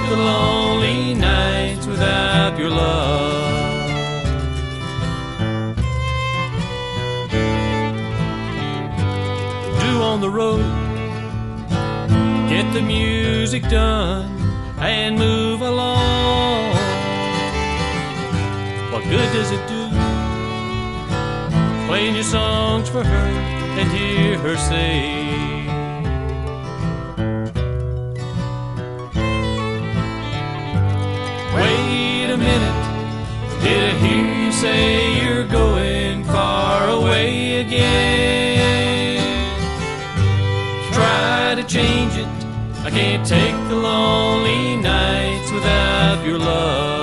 the lonely nights without your love. Do on the road, get the music done, and move along. What good does it do playing your songs for her and hear her say, wait a minute, did I hear you say you're going far away again? Try to change it, I can't take the lonely nights without your love.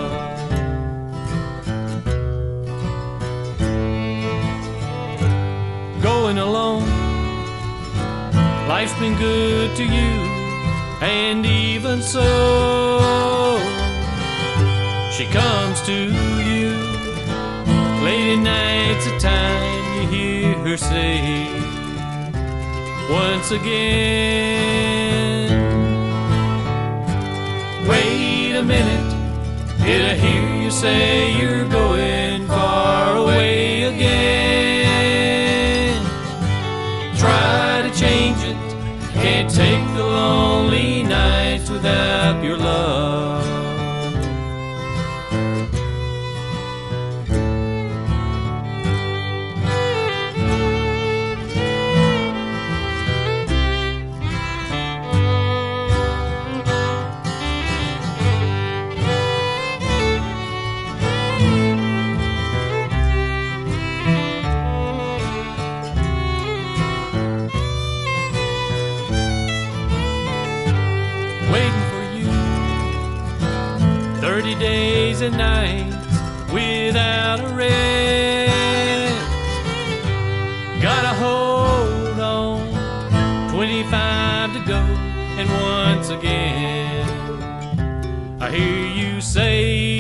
Going alone, life's been good to you, and even so, she comes to you late at nights, a time you hear her say once again, wait a minute, did I hear you say you're going far away again? Try to change it, can't take the lonely nights without your love. Waiting for you 30 days and nights without a rest. Gotta hold on, 25 to go, and once again I hear you say,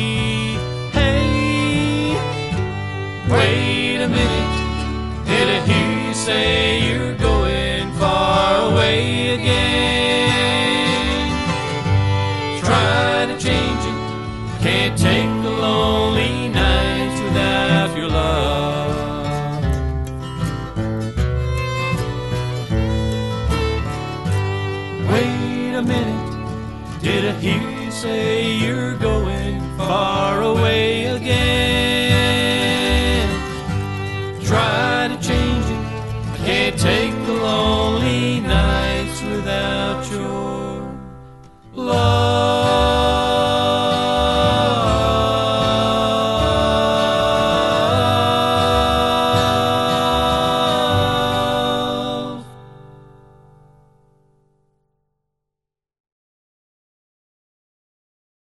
hey, wait a minute, did I hear you say you're going far away again? Try to change it, can't take the lonely nights without your love. Wait a minute, did I hear you say you're going far away